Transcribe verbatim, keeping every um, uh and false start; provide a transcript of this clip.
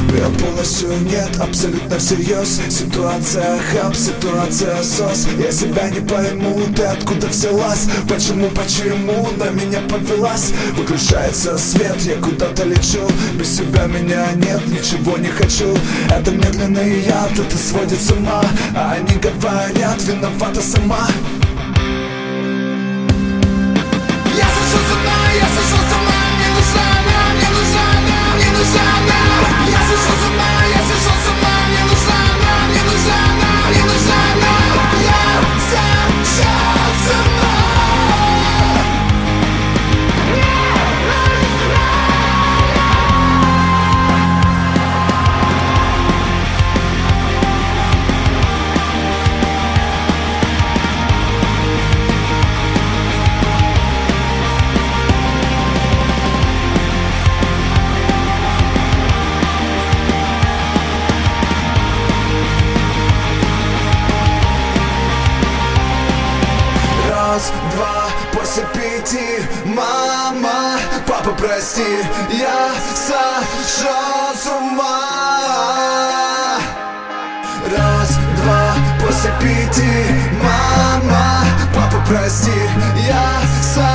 Я полностью нет, абсолютно всерьез. Ситуация хаб, ситуация сос. Я себя не пойму, ты откуда взялась? Почему, почему на меня повелась? Выключается свет, я куда-то лечу. Без себя меня нет, ничего не хочу. Это медленный яд, это сводит с ума. А они говорят, виновата сама. Я сошел с ума, я сошел с ума. Мне нужна она, мне нужна она, мне нужна она. Я сошел с ума, я сошел с ума. Мне нужна она, мне нужна она, мне нужна она. Я сошел с ума. Раз, два, после пяти. Мама, папа, прости, я сошел с ума. Раз, два, после пяти. Мама, папа, прости, я сошел